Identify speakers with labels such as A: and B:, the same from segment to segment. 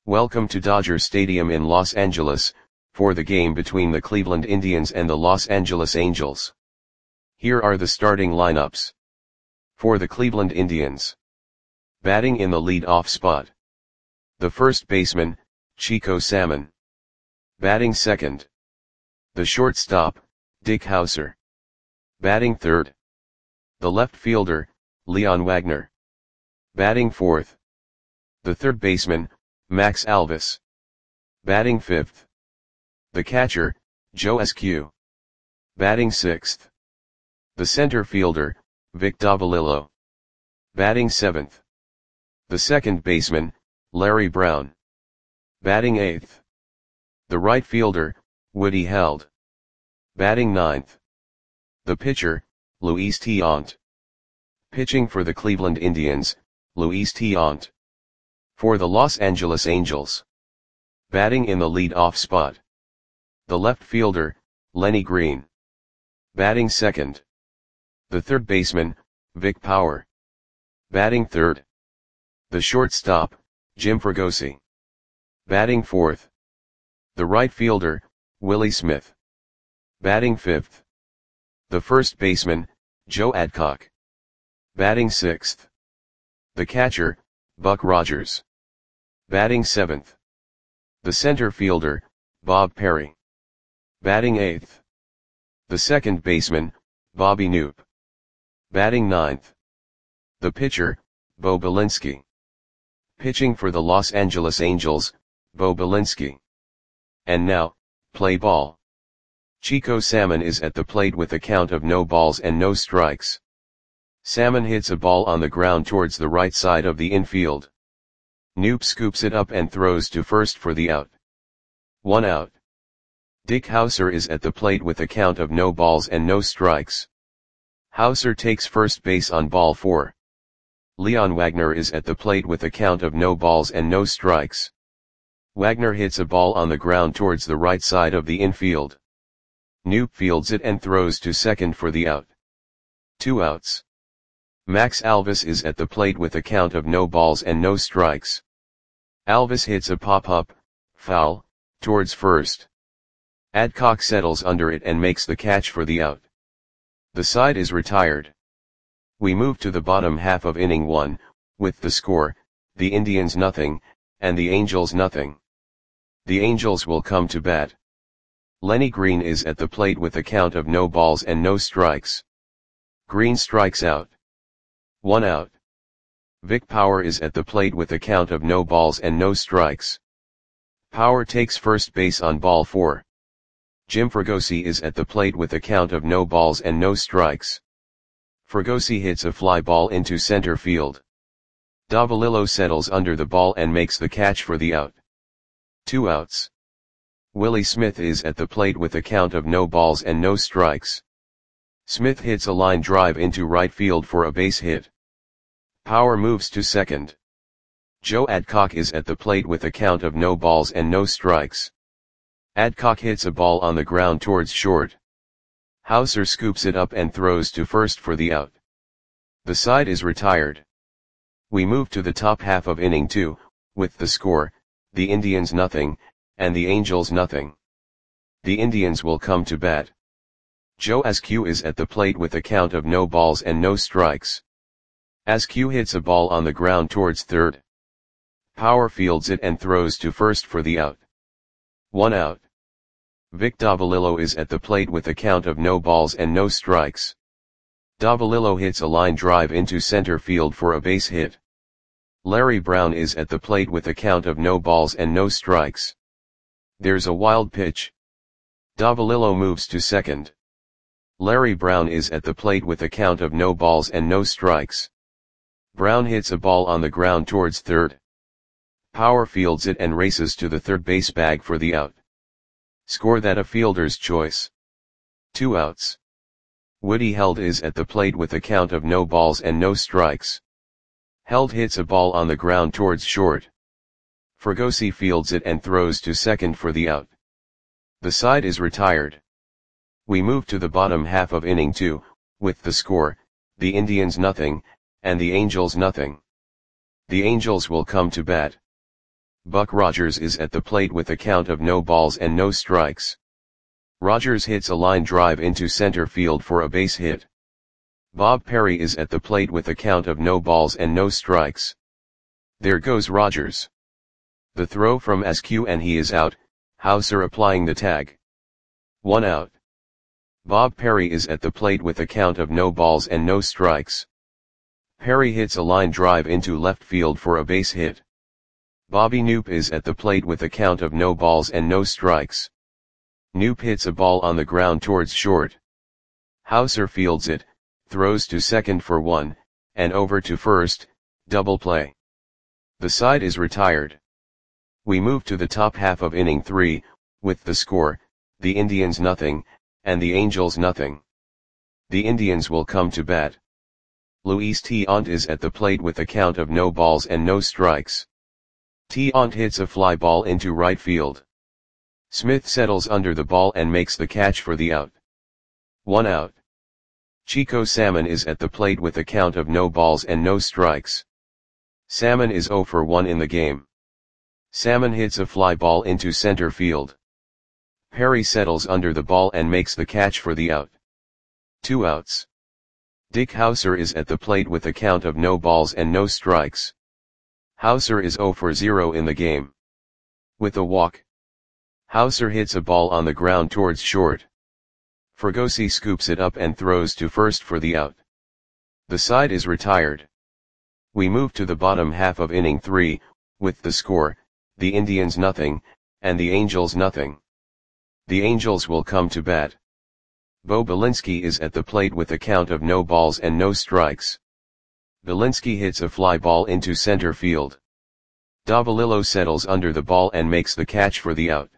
A: Welcome to Dodger Stadium in Los Angeles, for the game between the Cleveland Indians and the Los Angeles Angels. Here are the starting lineups. For the Cleveland Indians. Batting in the lead-off spot. The first baseman, Chico Salmon. Batting second. The shortstop, Dick Howser. Batting third. The left fielder, Leon Wagner. Batting fourth. The third baseman, Max Alvis. Batting fifth. The catcher, Joe Eskew. Batting sixth. The center fielder, Vic Davalillo. Batting seventh. The second baseman, Larry Brown. Batting eighth. The right fielder, Woody Held. Batting ninth. The pitcher, Luis Tiant. Pitching for the Cleveland Indians, Luis Tiant. For the Los Angeles Angels. Batting in the lead-off spot. The left fielder, Lenny Green. Batting second. The third baseman, Vic Power. Batting third. The shortstop, Jim Fregosi. Batting fourth. The right fielder, Willie Smith. Batting fifth. The first baseman, Joe Adcock. Batting sixth. The catcher, Buck Rogers. Batting seventh. The center fielder, Bob Perry. Batting eighth. The second baseman, Bobby Knoop. Batting ninth. The pitcher, Bo Belinsky. Pitching for the Los Angeles Angels, Bo Belinsky. And now, play ball. Chico Salmon is at the plate with a count of no balls and no strikes. Salmon hits a ball on the ground towards the right side of the infield. Knoop scoops it up and throws to first for the out. 1 out. Dick Howser is at the plate with a count of no balls and no strikes. Howser takes first base on ball 4. Leon Wagner is at the plate with a count of no balls and no strikes. Wagner hits a ball on the ground towards the right side of the infield. Knoop fields it and throws to second for the out. 2 outs. Max Alvis is at the plate with a count of no balls and no strikes. Alvis hits a pop-up, foul, towards first. Adcock settles under it and makes the catch for the out. The side is retired. We move to the bottom half of inning 1, with the score, the Indians nothing, and the Angels nothing. The Angels will come to bat. Lenny Green is at the plate with a count of no balls and no strikes. Green strikes out. 1 out. Vic Power is at the plate with a count of no balls and no strikes. Power takes first base on ball 4. Jim Fregosi is at the plate with a count of no balls and no strikes. Fregosi hits a fly ball into center field. Davalillo settles under the ball and makes the catch for the out. 2 outs. Willie Smith is at the plate with a count of no balls and no strikes. Smith hits a line drive into right field for a base hit. Power moves to second. Joe Adcock is at the plate with a count of no balls and no strikes. Adcock hits a ball on the ground towards short. Howser scoops it up and throws to first for the out. The side is retired. We move to the top half of inning 2, with the score, the Indians nothing, and the Angels nothing. The Indians will come to bat. Joe Eskew is at the plate with a count of no balls and no strikes. Eskew hits a ball on the ground towards third. Power fields it and throws to first for the out. 1 out. Vic Davalillo is at the plate with a count of no balls and no strikes. Davalillo hits a line drive into center field for a base hit. Larry Brown is at the plate with a count of no balls and no strikes. There's a wild pitch. Davalillo moves to second. Larry Brown is at the plate with a count of no balls and no strikes. Brown hits a ball on the ground towards third. Power fields it and races to the third base bag for the out. Score that a fielder's choice. 2 outs. Woody Held is at the plate with a count of no balls and no strikes. Held hits a ball on the ground towards short. Fregosi fields it and throws to second for the out. The side is retired. We move to the bottom half of inning 2, with the score, the Indians nothing, and the Angels nothing. The Angels will come to bat. Buck Rogers is at the plate with a count of no balls and no strikes. Rogers hits a line drive into center field for a base hit. Bob Perry is at the plate with a count of no balls and no strikes. There goes Rogers. The throw from Askew and he is out, Hauser applying the tag. 1 out. Bob Perry is at the plate with a count of no balls and no strikes. Perry hits a line drive into left field for a base hit. Bobby Knoop is at the plate with a count of no balls and no strikes. Knoop hits a ball on the ground towards short. Hauser fields it, throws to second for 1, and over to first, double play. The side is retired. We move to the top half of inning 3, with the score, the Indians nothing, and the Angels nothing. The Indians will come to bat. Luis Tiant is at the plate with a count of no balls and no strikes. Tiant hits a fly ball into right field. Smith settles under the ball and makes the catch for the out. 1 out. Chico Salmon is at the plate with a count of no balls and no strikes. Salmon is 0 for 1 in the game. Salmon hits a fly ball into center field. Perry settles under the ball and makes the catch for the out. 2 outs. Dick Hauser is at the plate with a count of no balls and no strikes. Hauser is 0 for 0 in the game. With a walk, Hauser hits a ball on the ground towards short. Fregosi scoops it up and throws to first for the out. The side is retired. We move to the bottom half of inning 3, with the score, the Indians nothing, and the Angels nothing. The Angels will come to bat. Bo Belinsky is at the plate with a count of no balls and no strikes. Belinsky hits a fly ball into center field. Davalillo settles under the ball and makes the catch for the out.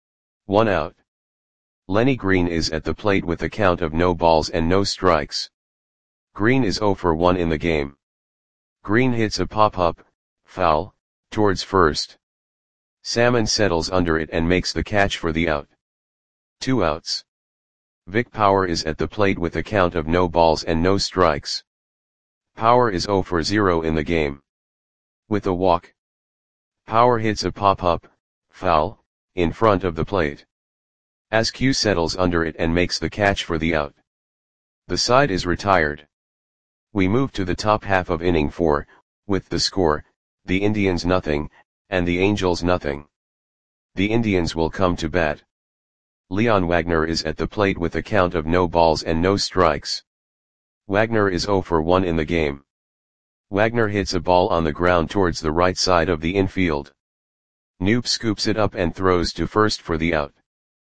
A: 1 out. Lenny Green is at the plate with a count of no balls and no strikes. Green is 0 for 1 in the game. Green hits a pop-up, foul, towards first. Salmon settles under it and makes the catch for the out. 2 outs. Vic Power is at the plate with a count of no balls and no strikes. Power is 0 for 0 in the game. With a walk, Power hits a pop-up, foul, in front of the plate. Askew settles under it and makes the catch for the out. The side is retired. We move to the top half of inning 4, with the score, the Indians nothing, and the Angels nothing. The Indians will come to bat. Leon Wagner is at the plate with a count of no balls and no strikes. Wagner is 0 for 1 in the game. Wagner hits a ball on the ground towards the right side of the infield. Knoop scoops it up and throws to first for the out.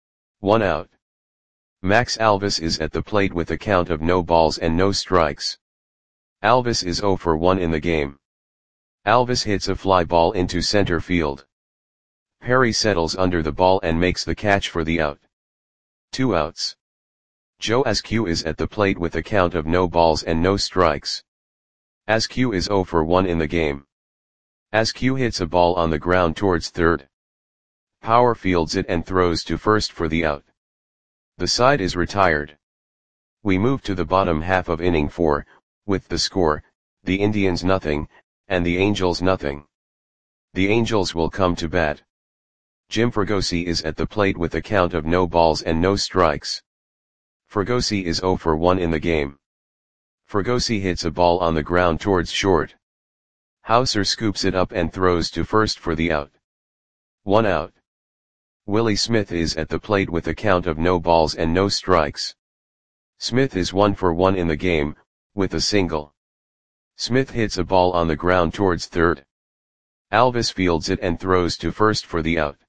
A: 1 out. Max Alvis is at the plate with a count of no balls and no strikes. Alvis is 0 for 1 in the game. Alvis hits a fly ball into center field. Perry settles under the ball and makes the catch for the out. 2 outs. Joe Askew is at the plate with a count of no balls and no strikes. Askew is 0 for 1 in the game. Askew hits a ball on the ground towards third. Power fields it and throws to first for the out. The side is retired. We move to the bottom half of inning 4, with the score, the Indians nothing, and the Angels nothing. The Angels will come to bat. Jim Fregosi is at the plate with a count of no balls and no strikes. Fregosi is 0 for 1 in the game. Fregosi hits a ball on the ground towards short. Hauser scoops it up and throws to first for the out. 1 out. Willie Smith is at the plate with a count of no balls and no strikes. Smith is 1 for 1 in the game, with a single. Smith hits a ball on the ground towards third. Alvis fields it and throws to first for the out.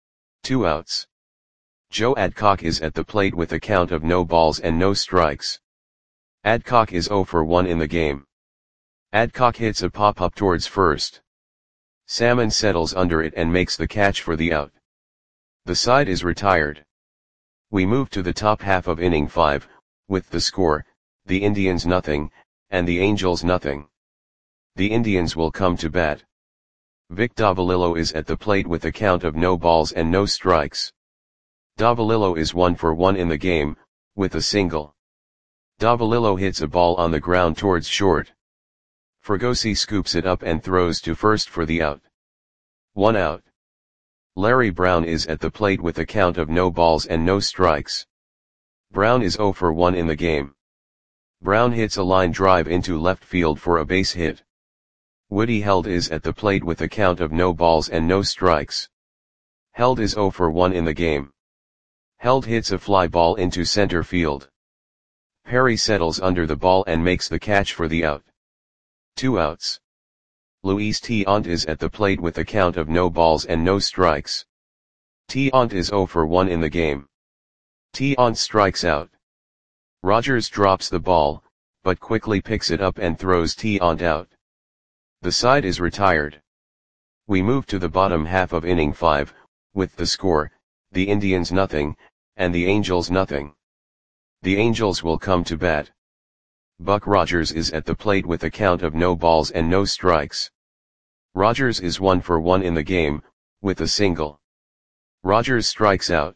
A: 2 outs. Joe Adcock is at the plate with a count of no balls and no strikes. Adcock is 0 for 1 in the game. Adcock hits a pop-up towards first. Salmon settles under it and makes the catch for the out. The side is retired. We move to the top half of inning 5, with the score, the Indians nothing, and the Angels nothing. The Indians will come to bat. Vic Davalillo is at the plate with a count of no balls and no strikes. Davalillo is 1 for 1 in the game, with a single. Davalillo hits a ball on the ground towards short. Fregosi scoops it up and throws to first for the out. 1 out. Larry Brown is at the plate with a count of no balls and no strikes. Brown is 0 for 1 in the game. Brown hits a line drive into left field for a base hit. Woody Held is at the plate with a count of no balls and no strikes. Held is 0 for 1 in the game. Held hits a fly ball into center field. Perry settles under the ball and makes the catch for the out. 2 outs. Luis Tiant is at the plate with a count of no balls and no strikes. Tiant is 0 for 1 in the game. Tiant strikes out. Rogers drops the ball, but quickly picks it up and throws Tiant out. The side is retired. We move to the bottom half of inning 5, with the score, the Indians nothing, and the Angels nothing. The Angels will come to bat. Buck Rogers is at the plate with a count of no balls and no strikes. Rogers is 1 for 1 in the game, with a single. Rogers strikes out.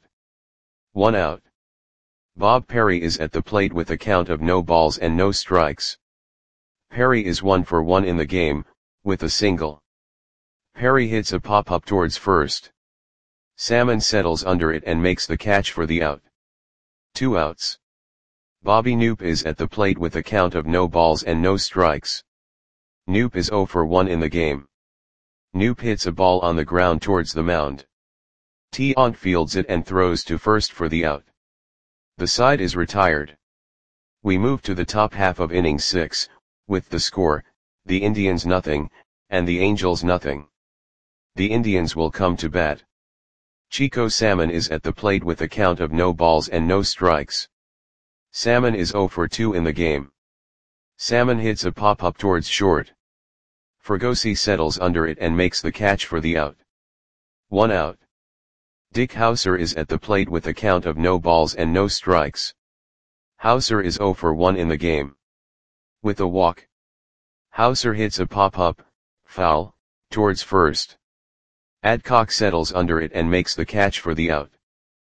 A: 1 out. Bob Perry is at the plate with a count of no balls and no strikes. Perry is 1 for 1 in the game, with a single. Perry hits a pop-up towards first. Salmon settles under it and makes the catch for the out. 2 outs. Bobby Knoop is at the plate with a count of no balls and no strikes. Knoop is 0 for 1 in the game. Knoop hits a ball on the ground towards the mound. Tiant fields it and throws to first for the out. The side is retired. We move to the top half of inning 6, with the score, the Indians nothing, and the Angels nothing. The Indians will come to bat. Chico Salmon is at the plate with a count of no balls and no strikes. Salmon is 0 for 2 in the game. Salmon hits a pop-up towards short. Fregosi settles under it and makes the catch for the out. 1 out. Dick Hauser is at the plate with a count of no balls and no strikes. Hauser is 0 for 1 in the game. With a walk. Hauser hits a pop-up, foul, towards first. Adcock settles under it and makes the catch for the out.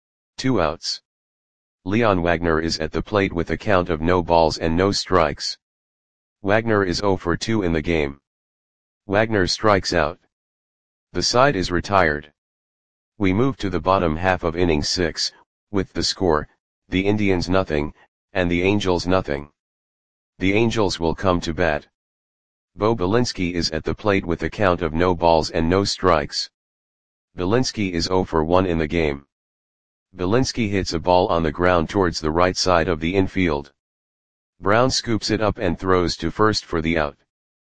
A: 2 outs. Leon Wagner is at the plate with a count of no balls and no strikes. Wagner is 0 for 2 in the game. Wagner strikes out. The side is retired. We move to the bottom half of inning 6, with the score, the Indians nothing, and the Angels nothing. The Angels will come to bat. Bo Belinsky is at the plate with a count of no balls and no strikes. Belinsky is 0 for 1 in the game. Belinsky hits a ball on the ground towards the right side of the infield. Brown scoops it up and throws to first for the out.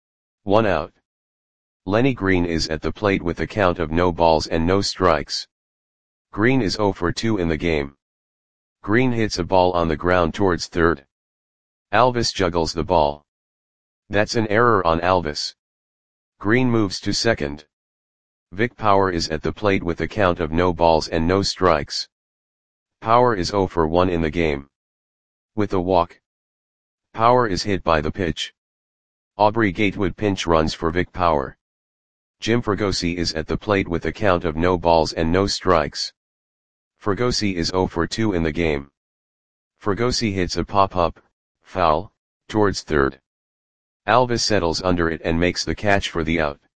A: 1 out. Lenny Green is at the plate with a count of no balls and no strikes. Green is 0 for 2 in the game. Green hits a ball on the ground towards third. Alvis juggles the ball. That's an error on Alvis. Green moves to second. Vic Power is at the plate with a count of no balls and no strikes. Power is 0 for 1 in the game. With a walk. Power is hit by the pitch. Aubrey Gatewood pinch runs for Vic Power. Jim Fregosi is at the plate with a count of no balls and no strikes. Fregosi is 0 for 2 in the game. Fregosi hits a pop-up, foul, towards third. Alvis settles under it and makes the catch for the out.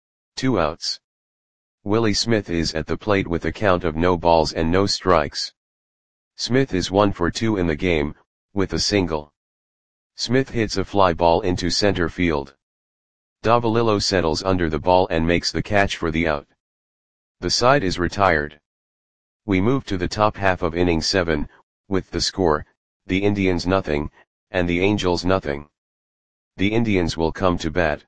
A: 2 outs. Willie Smith is at the plate with a count of no balls and no strikes. Smith is 1 for 2 in the game, with a single. Smith hits a fly ball into center field. Davalillo settles under the ball and makes the catch for the out. The side is retired. We move to the top half of inning 7, with the score, the Indians nothing, and the Angels nothing. The Indians will come to bat.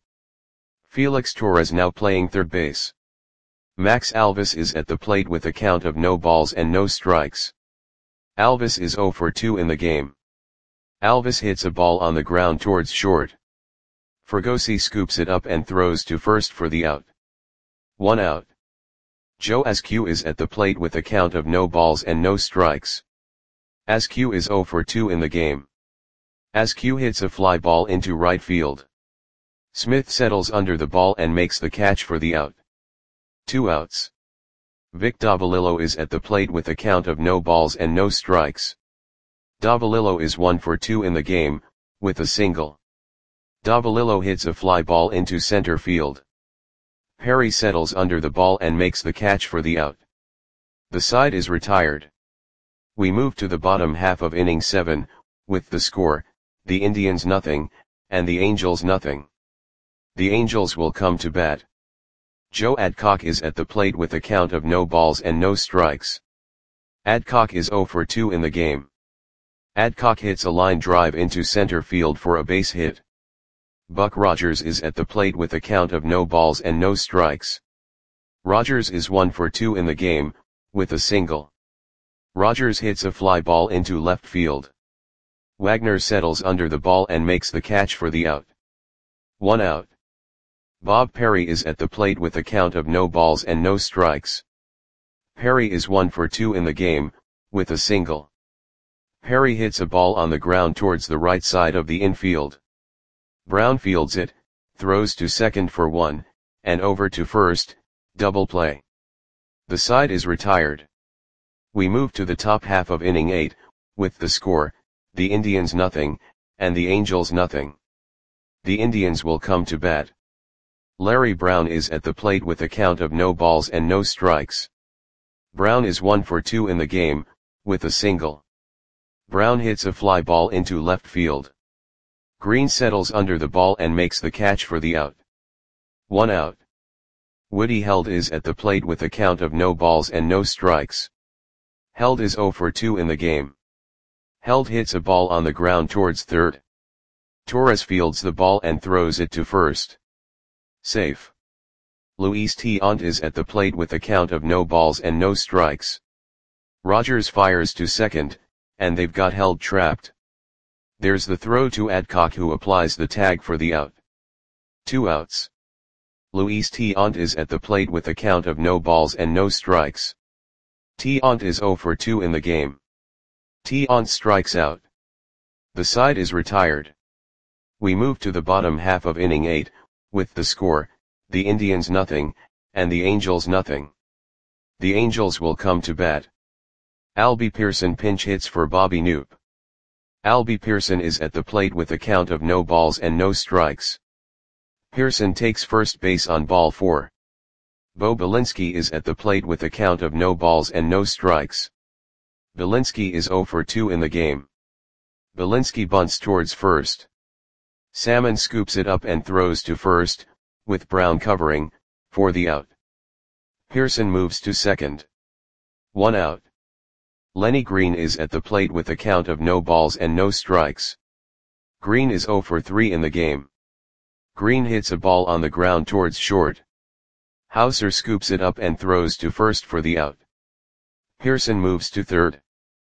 A: Felix Torres now playing third base. Max Alvis is at the plate with a count of no balls and no strikes. Alvis is 0 for 2 in the game. Alvis hits a ball on the ground towards short. Fregosi scoops it up and throws to first for the out. 1 out. Joe Askew is at the plate with a count of no balls and no strikes. Askew is 0 for 2 in the game. Askew hits a fly ball into right field. Smith settles under the ball and makes the catch for the out. 2 outs. Vic Davalillo is at the plate with a count of no balls and no strikes. Davalillo is 1 for 2 in the game, with a single. Davalillo hits a fly ball into center field. Perry settles under the ball and makes the catch for the out. The side is retired. We move to the bottom half of inning 7, with the score, the Indians nothing, and the Angels nothing. The Angels will come to bat. Joe Adcock is at the plate with a count of no balls and no strikes. Adcock is 0 for 2 in the game. Adcock hits a line drive into center field for a base hit. Buck Rogers is at the plate with a count of no balls and no strikes. Rogers is 1 for 2 in the game, with a single. Rogers hits a fly ball into left field. Wagner settles under the ball and makes the catch for the out. 1 out. Bob Perry is at the plate with a count of no balls and no strikes. Perry is 1 for 2 in the game, with a single. Perry hits a ball on the ground towards the right side of the infield. Brown fields it, throws to second for 1, and over to first, double play. The side is retired. We move to the top half of inning 8, with the score, the Indians nothing, and the Angels nothing. The Indians will come to bat. Larry Brown is at the plate with a count of no balls and no strikes. Brown is 1 for 2 in the game, with a single. Brown hits a fly ball into left field. Green settles under the ball and makes the catch for the out. 1 out. Woody Held is at the plate with a count of no balls and no strikes. Held is 0 for 2 in the game. Held hits a ball on the ground towards third. Torres fields the ball and throws it to first. Safe. Luis Tiant is at the plate with a count of no balls and no strikes. Rogers fires to second, and they've got Held trapped. There's the throw to Adcock, who applies the tag for the out. 2 outs. Luis Tiant is at the plate with a count of no balls and no strikes. Tiant is 0 for 2 in the game. Tiant strikes out. The side is retired. We move to the bottom half of inning 8, with the score, the Indians nothing, and the Angels nothing. The Angels will come to bat. Albie Pearson pinch hits for Bobby Knoop. Albie Pearson is at the plate with a count of no balls and no strikes. Pearson takes first base on ball 4. Bo Belinsky is at the plate with a count of no balls and no strikes. Belinsky is 0 for 2 in the game. Belinsky bunts towards first. Salmon scoops it up and throws to first, with Brown covering, for the out. Pearson moves to second. 1 out. Lenny Green is at the plate with a count of no balls and no strikes. Green is 0 for 3 in the game. Green hits a ball on the ground towards short. Hauser scoops it up and throws to first for the out. Pearson moves to third.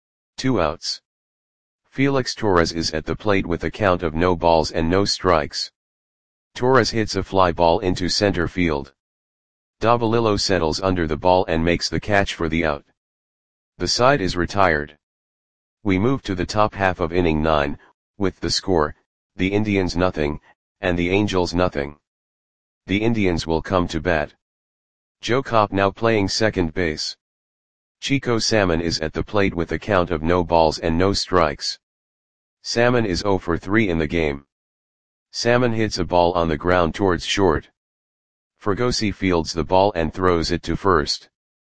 A: 2 outs. Felix Torres is at the plate with a count of no balls and no strikes. Torres hits a fly ball into center field. Davalillo settles under the ball and makes the catch for the out. The side is retired. We move to the top half of inning 9, with the score, the Indians nothing, and the Angels nothing. The Indians will come to bat. Joe Kopp now playing second base. Chico Salmon is at the plate with a count of no balls and no strikes. Salmon is 0 for 3 in the game. Salmon hits a ball on the ground towards short. Fregosi fields the ball and throws it to first.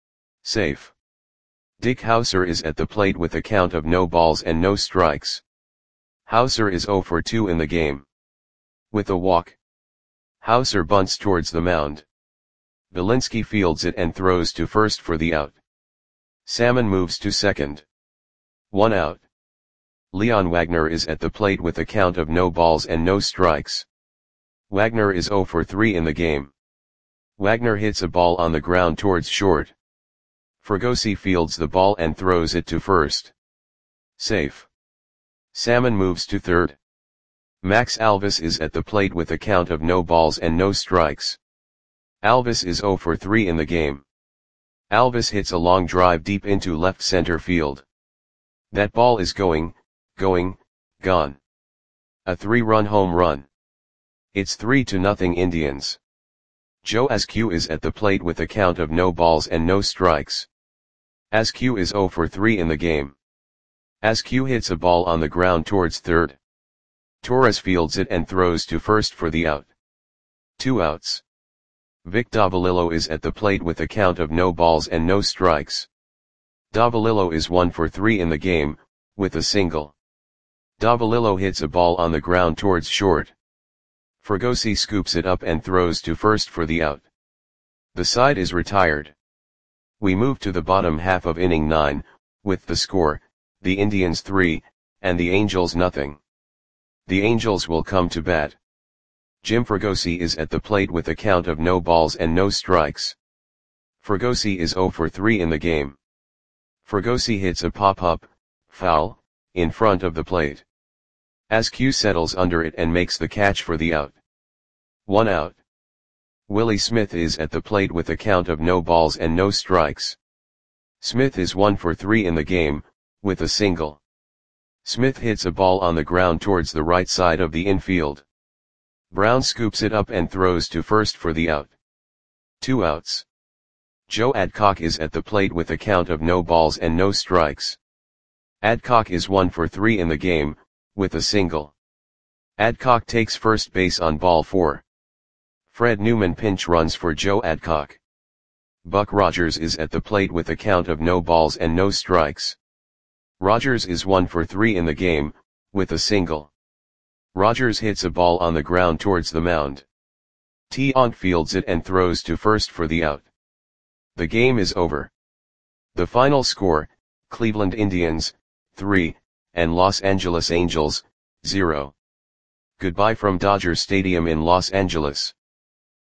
A: Safe. Dick Hauser is at the plate with a count of no balls and no strikes. Hauser is 0 for 2 in the game. With a walk. Hauser bunts towards the mound. Belinsky fields it and throws to first for the out. Salmon moves to second. 1 out. Leon Wagner is at the plate with a count of no balls and no strikes. Wagner is 0 for 3 in the game. Wagner hits a ball on the ground towards short. Fregosi fields the ball and throws it to first. Safe. Salmon moves to third. Max Alvis is at the plate with a count of no balls and no strikes. Alvis is 0 for 3 in the game. Alvis hits a long drive deep into left center field. That ball is gone. A 3-run home run. It's 3-0 Indians. Joe Askew is at the plate with a count of no balls and no strikes. Askew is 0 for 3 in the game. Askew hits a ball on the ground towards third. Torres fields it and throws to first for the out. 2 outs. Vic Davalillo is at the plate with a count of no balls and no strikes. Davalillo is 1 for 3 in the game, with a single. Davalillo hits a ball on the ground towards short. Fregosi scoops it up and throws to first for the out. The side is retired. We move to the bottom half of inning 9, with the score, the Indians 3, and the Angels nothing. The Angels will come to bat. Jim Fregosi is at the plate with a count of no balls and no strikes. Fregosi is 0 for 3 in the game. Fregosi hits a pop-up, foul, in front of the plate. Askew settles under it and makes the catch for the out. 1 out. Willie Smith is at the plate with a count of no balls and no strikes. Smith is 1 for 3 in the game, with a single. Smith hits a ball on the ground towards the right side of the infield. Brown scoops it up and throws to first for the out. 2 outs. Joe Adcock is at the plate with a count of no balls and no strikes. Adcock is 1 for 3 in the game, with a single. Adcock takes first base on ball 4. Fred Newman pinch runs for Joe Adcock. Buck Rogers is at the plate with a count of no balls and no strikes. Rogers is 1 for 3 in the game, with a single. Rogers hits a ball on the ground towards the mound. Tiant fields it and throws to first for the out. The game is over. The final score, Cleveland Indians, 3, and Los Angeles Angels, 0. Goodbye from Dodger Stadium in Los Angeles.